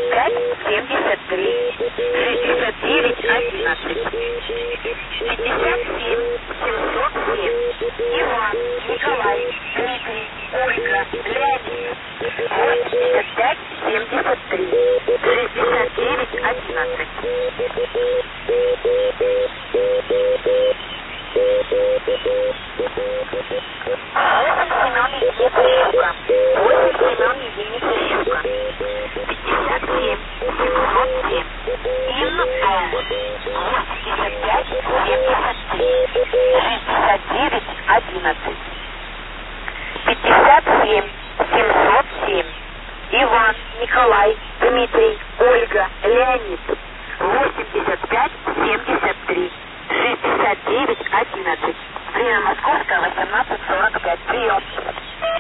65 73 69 11 57 707 Иван, Николай, Дмитрий, Ольга, Леонид 85 73 69 11 8 Семен Единица Щука 8 Семен Единица Щука 57 707 Инна Дом 85 73 69 11 57 707 Иван, Николай, Дмитрий, Ольга, Леонид 85 73 69 11 Время московское 18:40.